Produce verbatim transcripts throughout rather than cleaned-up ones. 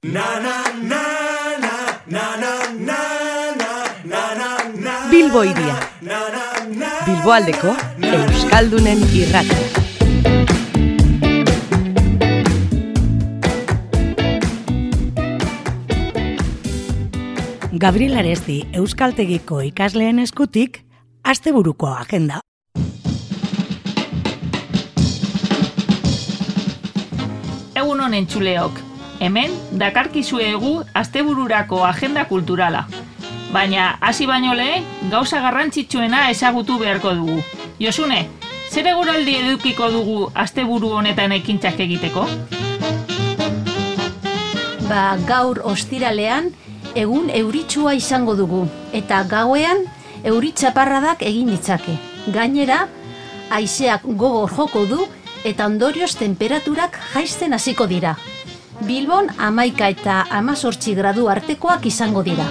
Bilbo Hiria, Bilboaldeko euskaldunen irratia. Gabriel Aresti euskaltegiko ikasleen eskutik asteburuko agenda. Egun honen txuleok, hemen dakarkizuegu astebururako agenda kulturala. Baina, hasi baino lehen, gauza garrantzitsuena ezagutu beharko dugu. Josune, zer eguraldi edukiko dugu asteburu honetan ekintzak egiteko? Ba, gaur ostiralean egun euritsua izango dugu, eta gauean euritzaparradak egin ditzake. Gainera, haizeak gogor joko du, eta ondorioz temperaturak jaisten hasiko dira. Bilbon hamaika eta hamazortzi gradu artekoak izango dira.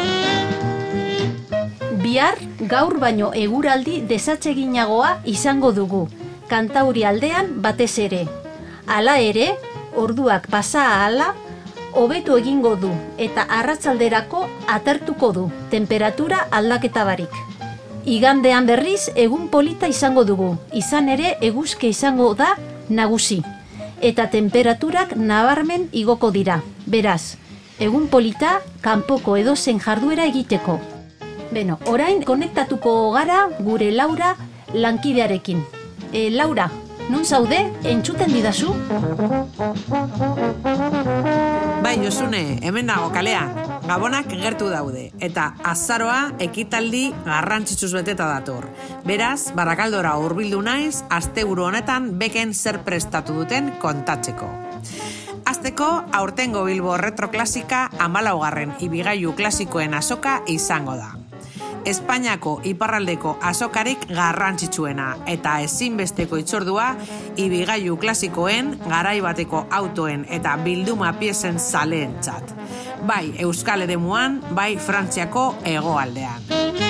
Bihar, gaur baino eguraldi desatseginagoa izango dugu, Kantauri aldean batez ere. Hala ere, orduak pasa ahala, hobetu egingo du eta arratsalderako atertuko du, temperatura aldaketa barik. Igandean berriz egun polita izango dugu, izan ere eguzki izango da nagusi. Eta temperaturak nabarmen igoko dira. Beraz, egun polita kanpoko edozen jarduera egiteko. Beno, orain konektatuko gara gure Laura lankidearekin. E, Laura, non zaude? Entzuten didazu? Bai, Josune, hemen nago kalean. Gabonak gertu daude, eta azaroa ekitaldi garrantzitsuz beteta dator. Beraz, Barakaldora hurbildu naiz, asteburu honetan beken zer prestatu duten kontatzeko. Azteko, aurtengo Bilbo retroklasika hamalaugarren ibigailu klasikoen azoka izango da. Espainiako iparraldeko azokarik garrantzitsuena eta ezinbesteko itzordua ibigailu klasikoen, garai bateko autoen eta bilduma piezen zaleentzat. Bai Euskal eremuan, bai Frantziako hegoaldean.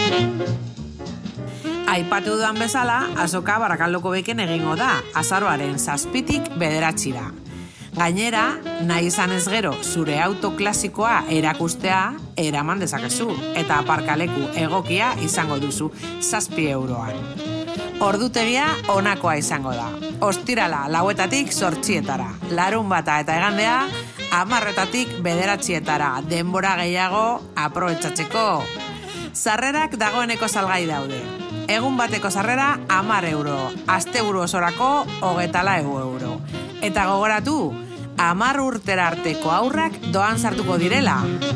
Aipatu dudan bezala, azoka Barakaldoko beken egingo da, azaroaren zazpitik bederatzira. Gainera, nahi izan ez gero zure auto klasikoa erakustea eraman dezakezu eta aparkaleku egokia izango duzu zazpi euroan. Ordutegia honakoa izango da. Ostirala lauetatik zortzietara, larun bata eta egandea hamarretatik bederatzietara, denbora gehiago aprobetxatzeko. Sarrerak dagoeneko salgai daude. Egun bateko sarrera hamar euro, asteburu osorako hogeita lau euro. Eta gogoratu, hamar urtera arteko aurrak doan sartuko direla.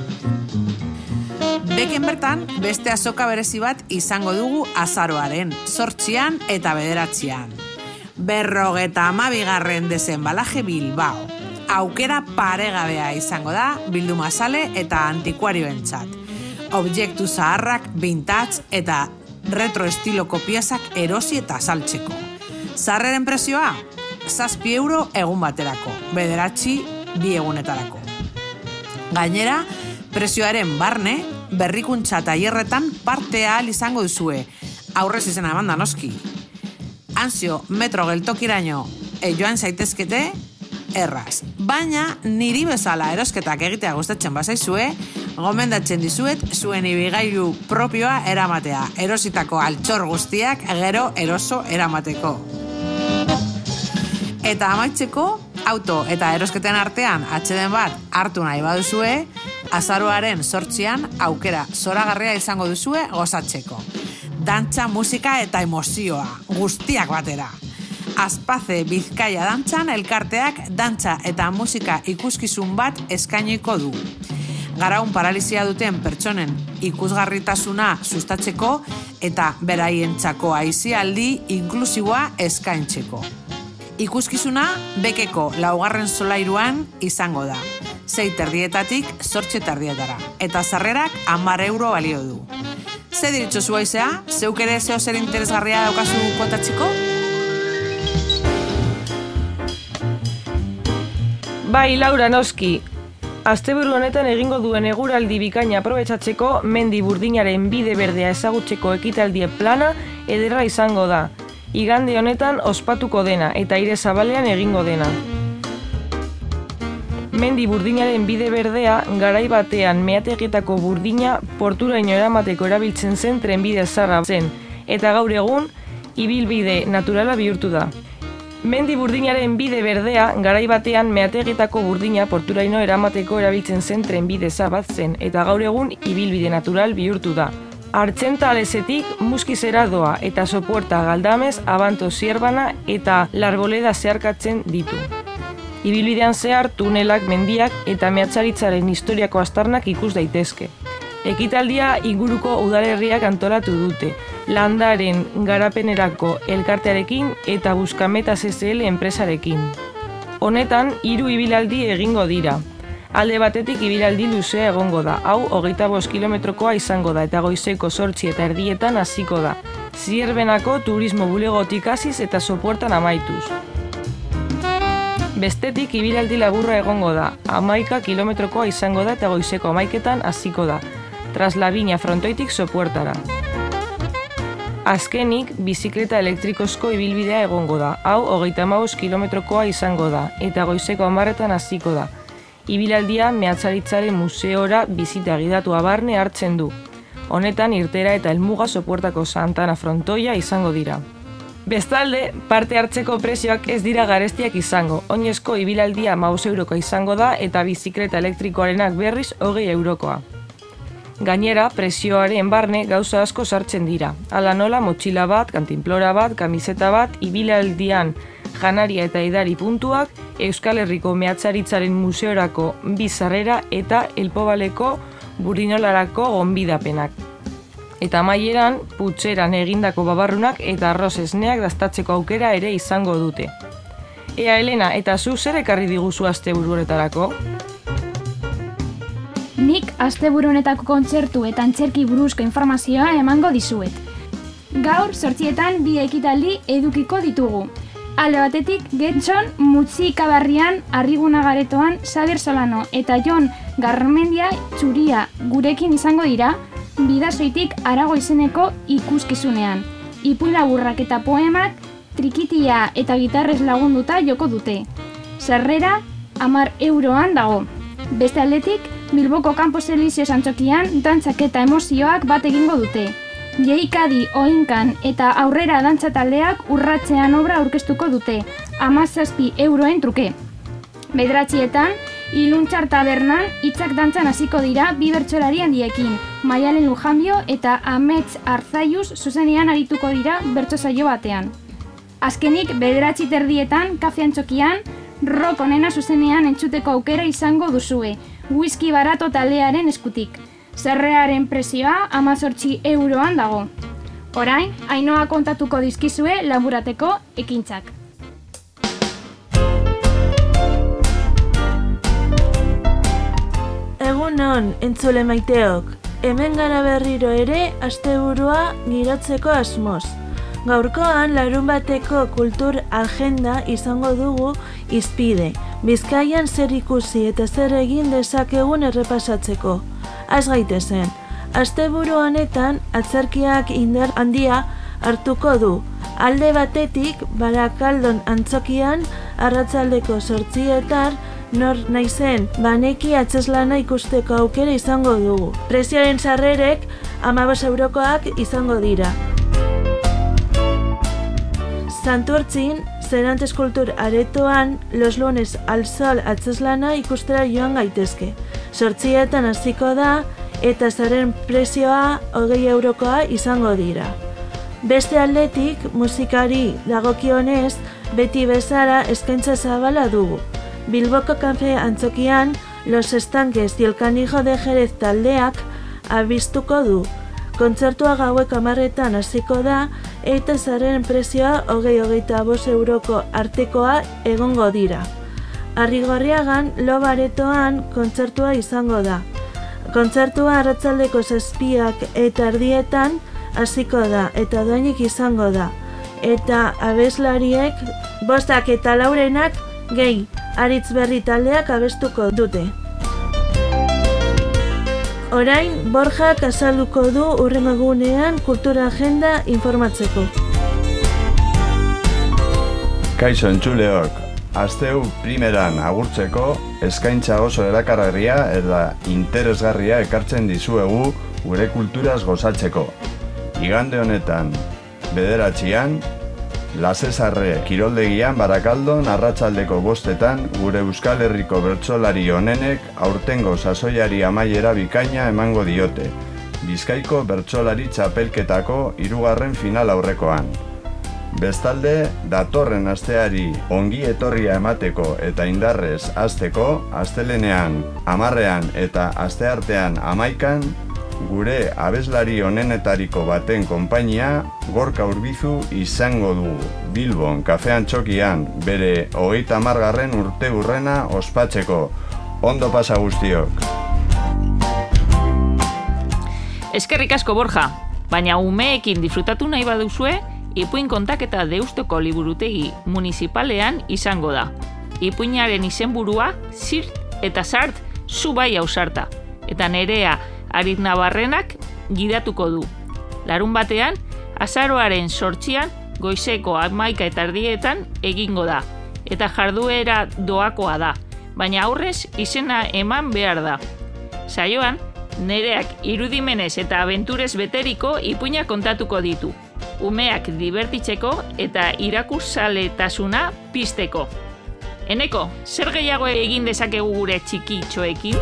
Beken bertan, beste azoka berezi bat izango dugu azaroaren, zortzian eta bederatzian. Berrogeta hamabigarren desenbalaje Bilbao. Aukera paregabea izango da bilduma sale eta antikuarioentzat. Objektu zaharrak, vintage eta retro estiloko piezak erosi eta saltzeko. Sarreren prezioa? Zazpi euro egun baterako, bederatzi bi egunetarako. Gainera, prezioaren barne, berrikuntza tailerretan parte ahal izango duzue, aurrez izena emanda noski. Anzio metro geltokiraino e joan zaitezkete, erraz. Baina, niri bezala erosketak egitea gustatzen bazaizue, gomendatzen dizuet zuen ibigailu propioa eramatea, erositako altxor guztiak gero eroso eramateko. Eta amaitzeko, auto eta erosketen artean atxeden bat hartu nahi baduzue, azaroaren zortzian aukera zoragarria izango duzue gozatzeko. Dantza, musika eta emozioa, guztiak batera. Azpaze Bizkaia dantzan elkarteak dantza eta musika ikuskizun bat eskainiko du. Garaun paralizia duten pertsonen ikusgarritasuna sustatzeko eta beraientzako aisialdi inklusiboa eskaintzeko. Ikuskizuna bekeko laugarren solairuan izango da, sei terdietatik zortzi terdietara, eta sarrerak hamar euro balio du. Ze diritxo zuaizea, zeuk ere zeo zer interesgarria daukazu kontatzeko? Bai, Laura, noski. Asteburu honetan egingo duen eguraldi bikaina aprobetxatzeko mendi burdinaren bide berdea ezagutzeko ekitaldie plana ederra izango da. Igande honetan ospatuko dena eta aire zabalean egingo dena. Mendi burdinaren bide berdea garai batean meategietako burdina porturaino eramateko erabiltzen zen trenbide zaharra zen, eta gaur egun ibilbide naturala bihurtu da. Mendi burdinaren bide berdea garai batean meategietako burdina porturaino eramateko erabiltzen zen trenbide zahar bat zen, eta gaur egun ibilbide natural bihurtu da. Artxenta alezetik Muskizera doa eta Sopuerta, Galdamez, Abanto, Zierbana eta Larboleda zeharkatzen ditu. Ibilbidean zehar tunelak, mendiak eta meatzaritzaren historiako aztarnak ikus daitezke. Ekitaldia inguruko udalerriak antolatu dute, landaren garapenerako elkartearekin eta Buskameta C S L enpresarekin. Honetan, hiru ibilaldi egingo dira. Alde batetik ibilaldi luzea egongo da, hau hogeita bost kilometrokoa izango da eta goizeko zortzi eta erdietan hasiko da. Zierbenako turismo bulegotik hasiz eta Sopuertan amaituz. Bestetik ibilaldi laburra egongo da, hamaika kilometrokoa izango da eta goizeko hamaiketan hasiko da, Traslabina frontoitik Sopuertara. Azkenik, bizikleta elektrikozko ibilbidea egongo da, hau hogeita hamabost kilometrokoa izango da eta goizeko hamarretan hasiko da. Ibilaldia meatzaritzaren museora bizita gidatua barne hartzen du. Honetan irtera eta helmuga Sopuertako Santana frontoia izango dira. Bestalde, parte hartzeko prezioak ez dira garestiak izango. Oinezko ibilaldia hamabost eurokoa izango da eta bizikleta elektrikoarenak berriz hogei eurokoa. Gainera, prezioaren barne gauza asko sartzen dira. Hala nola, motxila bat, kantinplora bat, kamiseta bat, ibilaldian janaria eta edari puntuak, Euskal Herriko meatzaritzaren museorako bizarrera eta Elpobaleko burdinolarako gonbidapenak. Eta amaieran, putxeran egindako babarrunak eta arroz esneak dastatzeko aukera ere izango dute. Ea, Elena, eta zu zer ekarri diguzu asteburu honetarako? Nik asteburu honetako kontzertu eta antzerki buruzko informazioa emango dizuet. Gaur, zortzietan bi ekitaldi edukiko ditugu. Alde batetik, Getxon Mutzikabarrian, Arriguna Garetoan, Xabier Solano eta Jon Garmendia Txuria gurekin izango dira, Bidasoitik Arago izeneko ikuskizunean. Ipuin laburrak eta poemak, trikitia eta gitarrez lagunduta joko dute. Sarrera, hamar euroan dago. Beste aldetik, Bilboko Campos Elíseos antzokian dantzak eta emozioak bat egingo dute. Jeikadi, Oinkan eta Aurrera dantza taldeak urratzean obra aurkeztuko dute, hamazazpi euroen truke. Bederatzietan, Iluntxar Tabernan hitzak dantzan hasiko dira bi bertsolari handiekin, Maialen Lujanbio eta Amets Arzaiuz zuzenean arituko dira bertso saio batean. Azkenik, bederatzi terdietan, kafe antzokian, rock onena zuzenean entzuteko aukera izango duzue, whisky barato taldearen eskutik. Zerrearen prezioa hamazortzi euroan dago. Orain, Ainoa kontatuko dizkizue laburateko ekintzak. Egunon, entzule maiteok. Hemen gara berriro ere asteburua giratzeko asmoz. Gaurkoan larun bateko kultur agenda izango dugu hizpide. Bizkaian zer ikusi eta zer egin dezakegun errepasatzeko. Az gaitezen, asteburu honetan atzerkiak indar handia hartuko du. Alde batetik, Barakaldon antzokian arratsaldeko zortzietan nor naizen baneki atzeslana ikusteko aukera izango dugu. Prezioaren sarrerek hamabost eurokoak izango dira. Santurtzin, Serantes Kultur Aretoan, Los Lunes al Sol atzeslana ikustera joan gaitezke. Zortzietan hasiko da eta zaren prezioa hogei eurokoa izango dira. Beste aldetik, musikari dagokionez, beti bezala eskaintza zabala dugu. Bilboko Kafe antzokian, Los Estanques y el Canijo de Jerez taldeak abistuko du. Kontzertua gauek hamarretan hasiko da eta zaren prezioa hogei hogeita bost euroko artekoa egongo dira. Arrigorriagan Loba Aretoan kontzertua izango da. Kontzertua arratsaldeko zazpiak eta erdietan hasiko da eta doinik izango da. Eta abeslariek bostak eta laurenak gehi aritz berri taldeak abestuko dute. Orain, Borjak azalduko du hurrengo egunean kultura agenda informatzeko. Kaixo entzuleok, asteu primeran agurtzeko eskaintza oso erakargarria eta interesgarria ekartzen dizuegu gure kulturaz gozatzeko. Igande honetan, bederatzian, Lasesarre kiroldegian Barakaldon arratsaldeko bostetan gure Euskal Herriko bertsolari onenek aurtengo sasoiari amaiera bikaina emango diote, Bizkaiko bertsolari txapelketako hirugarren final aurrekoan. Bestalde, datorren asteari ongi etorria emateko eta indarrez hasteko, astelenean, hamarrean eta asteartean hamaikan, gure abeslari onenetariko baten konpainia Gorka Urbizu izango dugu Bilbon kafean txokian bere hogeita hamargarren urte hurrena ospatzeko. Ondo pasa guztiok. Eskerrik asko Borja, baina umeekin disfrutatu nahi baduzue, ipuin kontaketa Deustoko liburutegi municipalean izango da. Ipuinaren izenburua Zirt eta Zart Zubai ausarta, eta Nerea Arit Nabarrenak gidatuko du. Larun batean, azaroaren sortzian, goizeko hamaika eta erdietan egingo da, eta jarduera doakoa da, baina aurrez izena eman behar da. Saioan, Nereak irudimenez eta abenturez beteriko ipuina kontatuko ditu, umeak dibertitzeko eta irakurzaletasuna pizteko. Eneko, zer gehiago egin dezakegu gure txikitxoekin?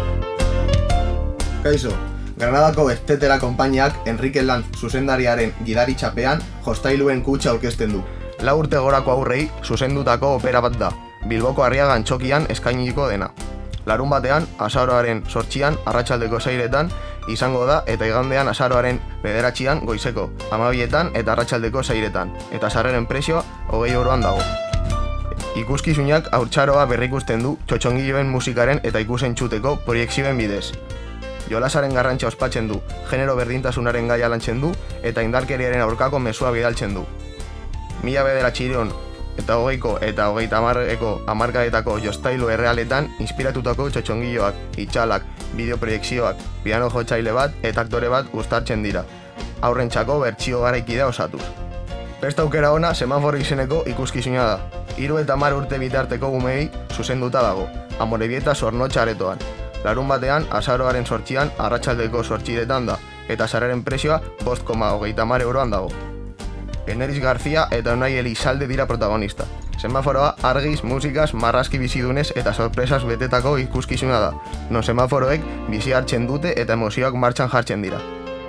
Kaixo, Granadako Estetera konpainiak Enrique Lanz zuzendariaren gidaritzapean jostailuen kutxa aurkezten du. Lau urte gorako aurrei zuzendutako opera bat da, Bilboko Arriaga Antzokian eskainiko dena. Larun batean, azaroaren sortzian, arratsaldeko seiretan izango da eta igandean azaroaren bederatzian goizeko, hamabietan eta arratsaldeko seiretan, eta sarreren prezioa hogei euroan dago. Ikuskizunak haurtzaroa berrikusten du txotxongiloen musikaren eta ikusentzuteko proiekzioen bidez. Jolasaren garrantzia ospatzen du, genero berdintasunaren gaia lantzen du eta indarkeriaren aurkako mezua bidaltzen du. Mila bederatziehun eta hogeiko eta hogeita hamarreko hamarkadetako jostailu errealetan inspiratutako txotxongiloak, itxalak, bideoproiekzioak, piano jotzaile bat eta aktore bat uztartzen dira, aurrentzako bertsio garaikidea osatuz. Beste aukera ona semaforo izeneko ikuskizuna da. Hiru eta hamar urte bitarteko umeei zuzenduta dago, Amorebieta Zornotxa aretoan. Larun batean, azaroaren sortzian, arratsaldeko sortziretan da, eta sarreren prezioa bost koma hogeita hamar euroan dago. Eneritz Garzia eta Unai Elizalde dira protagonista. Semaforoa argiz, musikaz, marrazki bizidunez eta sorpresaz betetako ikuskizuna da, non semaforoek bizi hartzen dute eta emozioak martxan jartzen dira.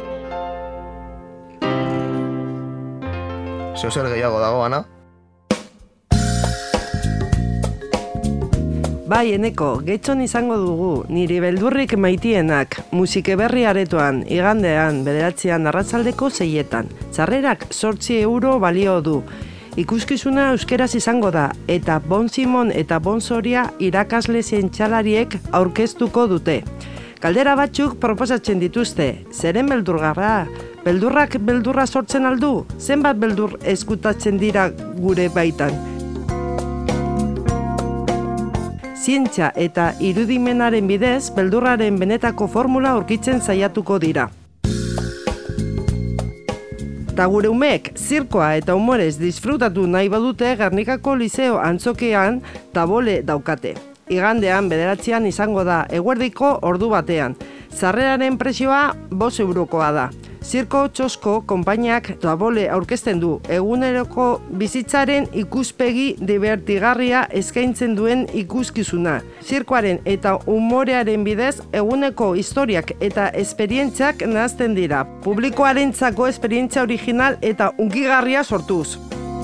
Zeozer gehiago dago, Ana? Bai, Eneko, getxon izango dugu, niri beldurrik maitienak, musike berri aretoan, igandean, bederatzean arratsaldeko seietan. Sarrerak zortzi euro balio du. Ikuskizuna euskeraz izango da, eta Bon Simon eta Bon Soria irakasle zientzialariek aurkeztuko dute. Galdera batzuk proposatzen dituzte, zeren beldurgarra? Beldurrak beldurra sortzen aldu? Zenbat beldur eskutatzen dira gure baitan? Zientzia eta irudimenaren bidez, beldurraren benetako formula aurkitzen saiatuko dira. Ta gure umeek zirkoa eta humorez disfrutatu nahi badute Gernikako Lizeo Antzokian tabole daukate. Igandean bederatzean izango da eguerdiko ordu batean. Sarreraren prezioa bost eurokoa da. Zirko Txosko konpainiak tabole aurkezten du eguneroko bizitzaren ikuspegi divertigarria eskaintzen duen ikuskizuna. Zirkoaren eta umorearen bidez eguneko historiak eta esperientziak nahazten dira. Publikoarentzako esperientzia original eta hunkigarria sortuz.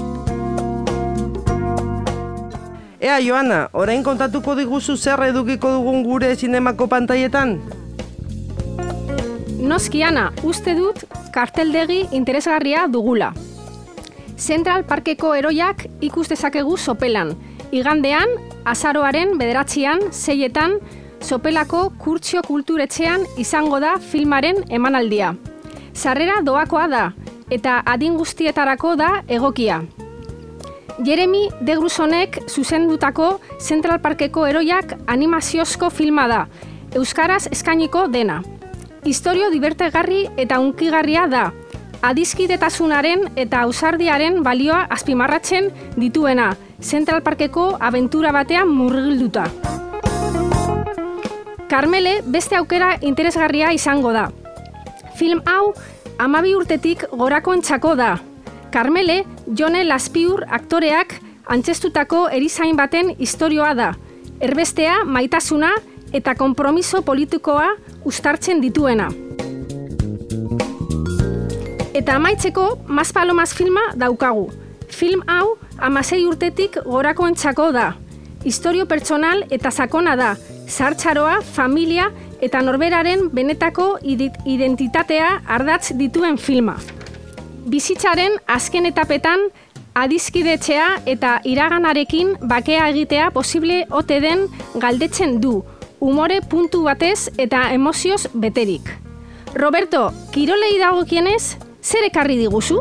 Ea, Joana, orain kontatuko diguzu zer edukiko dugun gure zinemako pantailetan? Noski, Ana, uste dut karteldegi interesgarria dugula. Central Parkeko heroiak ikus dezakegu sopelan. Igandean, azaroaren bederatzian, seietan, sopelako Kurtsio Kulturetxean izango da filmaren emanaldia. Sarrera doakoa da, eta adin guztietarako da egokia. Jeremy Degrusonek zuzendutako Central Parkeko heroiak animaziozko filma da, euskaraz eskainiko dena. Historio divertegarri eta hunkigarria da, adiskidetasunaren eta ausardiaren balioa azpimarratzen dituena, Central Parkeko abentura batean murgilduta. Karmele beste aukera interesgarria izango da. Film hau hamabi urtetik gorakoentzako da. Karmele, Jone Laspiur aktoreak antzeztutako erizain baten istorioa da. Erbestea, maitasuna eta konpromiso politikoa uztartzen dituena. Eta amaitzeko, Mas Palomas filma daukagu. Film hau hamasei urtetik gorakoentzako da. Istorio pertsonal eta sakona da. Zahartzaroa, familia eta norberaren benetako identitatea ardatz dituen filma. Bizitzaren azken etapetan adiskidetzea eta iraganarekin bakea egitea posible ote den galdetzen du, umore puntu batez eta emozioz beterik. Roberto, kirolei dagokienez, zer ekarri diguzu?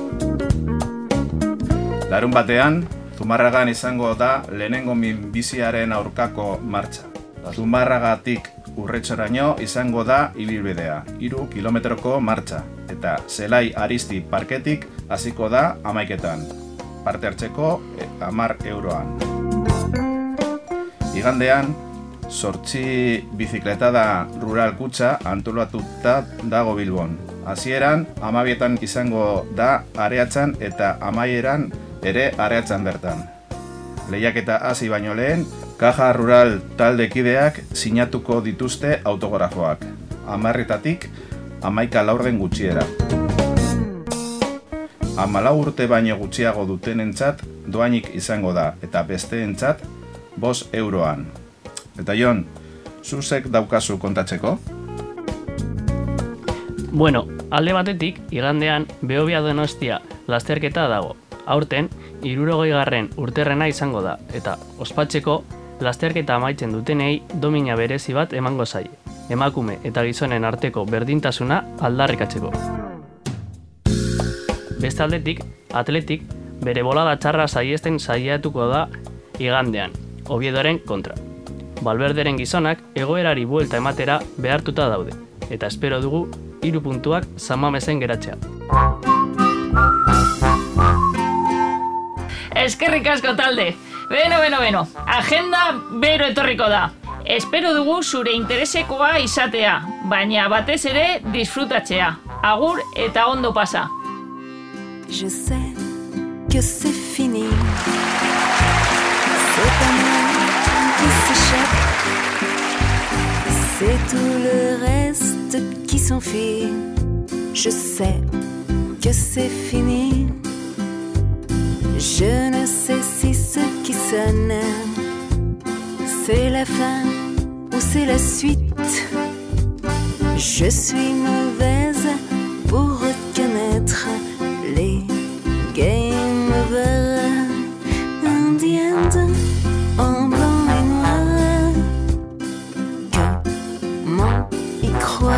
Larun batean, Zumarragan izango da lehenengo minbiziaren aurkako martxa. Zumarragatik Urretxoraino izango da ibilbidea, hiru kilometroko martxa, eta Zelai Aristi parketik hasiko da hamaiketan. Parte hartzeko hamar euroan. Igandean, zortzi bizikletada rural kutxa antolatuta dago Bilbon. Hasieran, hamabietan izango da Areatzan eta amaieran ere Areatzan bertan. Lehiaketa hasi baino lehen, Kaja Rural taldekideak sinatuko dituzte autografoak. Hamarretatik, hamaika laurden gutxiera. Hamalau urte baino gutxiago dutenentzat doainik izango da, eta besteentzat bost euroan. Eta Jon, zuzek daukazu kontatzeko? Bueno, alde batetik, igandean Behobia Donostia lasterketa dago. Aurten, hirurogei garren urterrena izango da, eta ospatzeko lasterketa amaitzen dutenei domina berezi bat emango zaie, emakume eta gizonen arteko berdintasuna aldarrikatzeko. Beste aldetik, atletik bere bolada txarra saiesten saiatuko da igandean, Oviedoren kontra. Valverderen gizonak egoerari buelta ematera behartuta daude, eta espero dugu hiru puntuak San Mamesen geratzea. Eskerrik asko talde! Beno, beno, beno, agenda bero etorriko da. Espero dugu zure interesekoa izatea, baina batez ere disfrutatzea. Agur eta ondo pasa. Je sais que c'est fini. C'est un monde qui s'échappe. C'est tout le reste qui s'enfuit. Je sais que c'est fini. Je ne sais si ce qui sonne, c'est la fin ou c'est la suite. Je suis mauvaise pour reconnaître les game over. Indienne en blanc et noir. Comment y croire?